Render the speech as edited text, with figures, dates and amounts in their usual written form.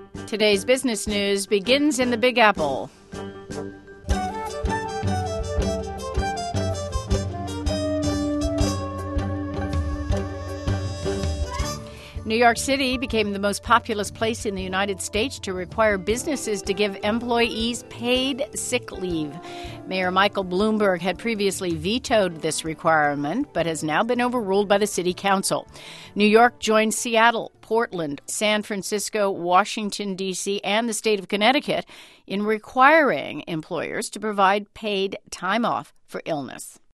Today's business news begins in the Big Apple. New York City became the most populous place in the United States to require businesses to give employees paid sick leave. Mayor Michael Bloomberg had previously vetoed this requirement, but has now been overruled by the city council. New York joined Seattle, Portland, San Francisco, Washington, D.C., and the state of Connecticut in requiring employers to provide paid time off for illness.